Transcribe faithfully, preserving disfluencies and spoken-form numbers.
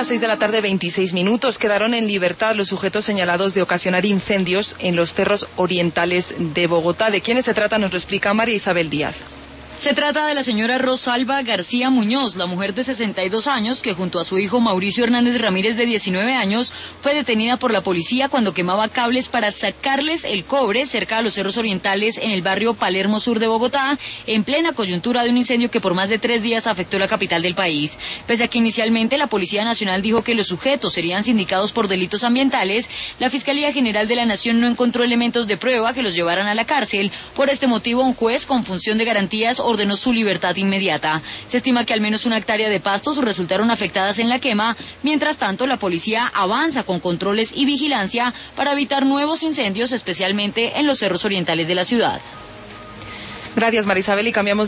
las seis de la tarde, veintiséis minutos. Quedaron en libertad los sujetos señalados de ocasionar incendios en los cerros orientales de Bogotá. ¿De quiénes se trata? Nos lo explica María Isabel Díaz. Se trata de la señora Rosalba García Muñoz, la mujer de sesenta y dos años que junto a su hijo Mauricio Hernández Ramírez de diecinueve años fue detenida por la policía cuando quemaba cables para sacarles el cobre cerca de los cerros orientales en el barrio Palermo Sur de Bogotá, en plena coyuntura de un incendio que por más de tres días afectó la capital del país. Pese a que inicialmente la Policía Nacional dijo que los sujetos serían sindicados por delitos ambientales, la Fiscalía General de la Nación no encontró elementos de prueba que los llevaran a la cárcel. Por este motivo, un juez con función de garantías ordenó su libertad inmediata. Se estima que al menos una hectárea de pastos resultaron afectadas en la quema. Mientras tanto, la policía avanza con controles y vigilancia para evitar nuevos incendios, especialmente en los cerros orientales de la ciudad. Gracias, María Isabel, y cambiamos